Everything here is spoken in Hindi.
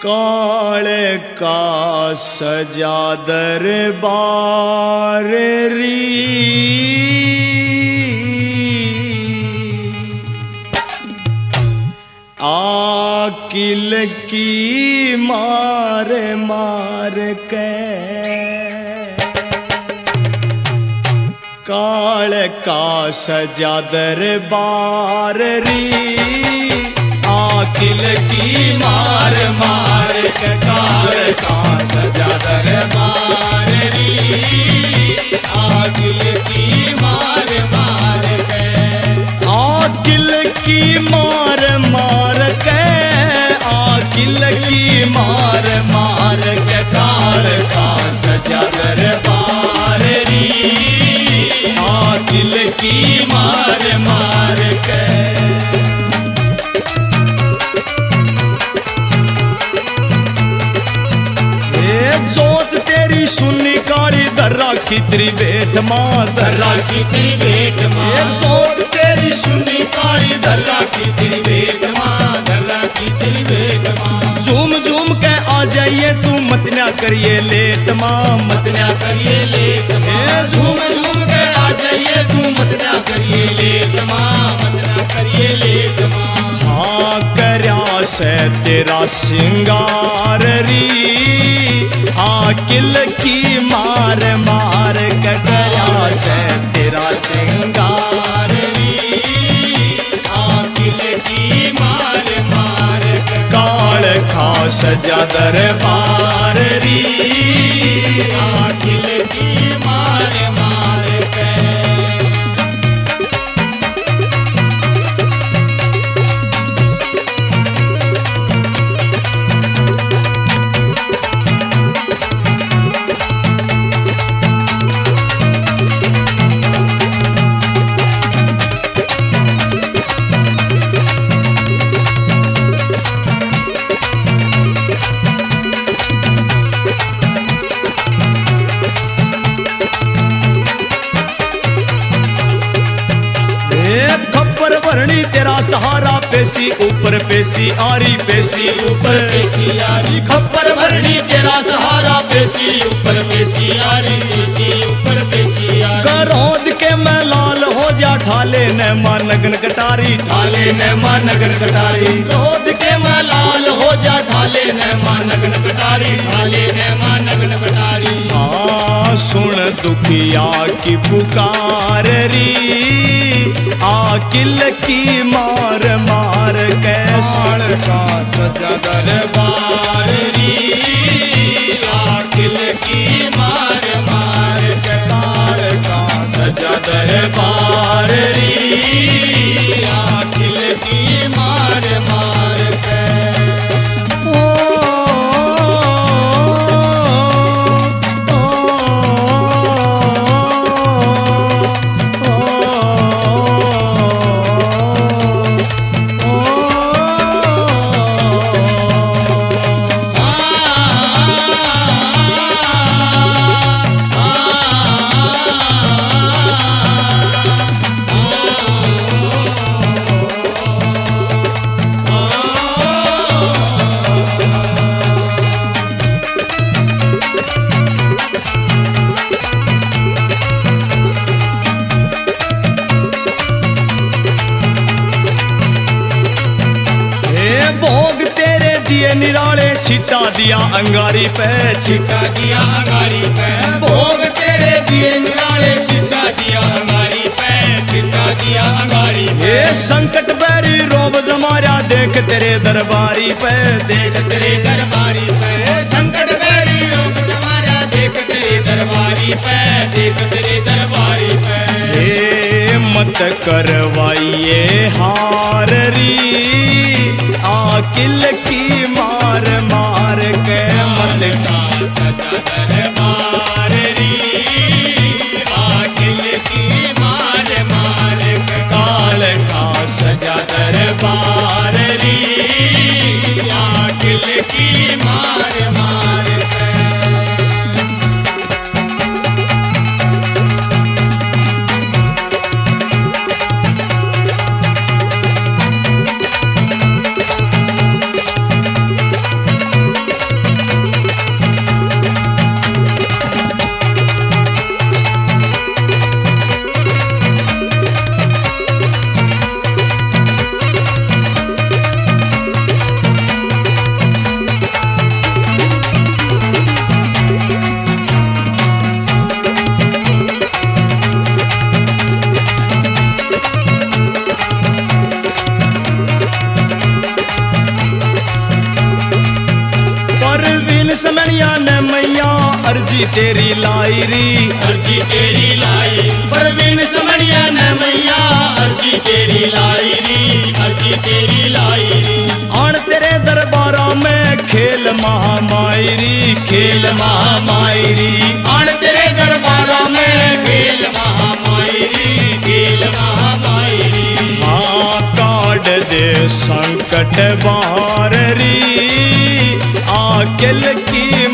काल का सजा दरबार री आकिल की मार मार के काल का सजा दरबार री आकिल की मार मार के काल का सजा दरबार री आकिल की मार मार के आकिल की मार मार के आकिल की मार मार के काल का सजा दरबार री आकिल की मार मार के जोत तेरी सुनी काली दर्रा की त्रिवेद माँ दर्रा की त्रिवेद माँ जोत तेरी सुनी काली दर्रा की त्रिवेद माँ दर्रा की त्रिवेद माँ झूम झूम के आ जाइए तू मत ना करिए लेट माँ मत ना करिए लेट माँ झूम झूम के आ जाइए तू मत ना करिए लेट माँ मत ना करिए लेट माँ हाँ करया से तेरा सिंगार री आकिल की मार मार के करया से तेरा सिंगार री आकिल की मार मार के काल खा सजा दरबार री आकिल की मार मार के खप्पर भरणी तेरा सहारा पेशी ऊपर पेशी आरी पेशी ऊपर पेशी आरी खप्पर भरनी तेरा सहारा पेशी ऊपर पेशी आरी पेशी ऊपर पेशी आरी करोद के मैं लाल हो जा ढाले न मानगन कटारी ढाले न मानगन कटारी क्रोध के मैं लाल हो जा ढाले न मानगन कटारी ढाले न मानगन कटारी हाँ सुन दुखिया की पुकार री आकिल की मार मार के काल का सजा दरबार री आकिल की मार मार के काल का सजा दरबार री आकिल की मार मार के भोग तेरे दिए निराले छिटा दिया अंगारी पे छिटा दिया अंगारी पे भोग तेरे दिए निराले छिटा दिया अंगारी पे छिटा दिया अंगारी पे ये संकट बैरी रोब जमारा देख तेरे दरबारी पे देख तेरे दरबारी पे संकट बैरी रोग तुम्हारा देख तेरे दरबारी पे देख तेरे दरबारी पे हे मत करवाइए हार री आकिल की मार मार के मत का सजा दरबार री आकिल की मार मार के काल का सजा दरबार री आकिल की मार मार के परवीन समणिया ने मैया अर्जी तेरी लाई री, अर्जी तेरी लाई। परवीन समणिया ने मैया अर्जी तेरी लाई री, अर्जी तेरी लाई री। आन तेरे दरबारा में खेल महामायरी, खेल महामायरी। आन तेरे दरबारा में खेल महामायरी, खेल महामायरी। हाँ काट दे संकट बार री, आकिल की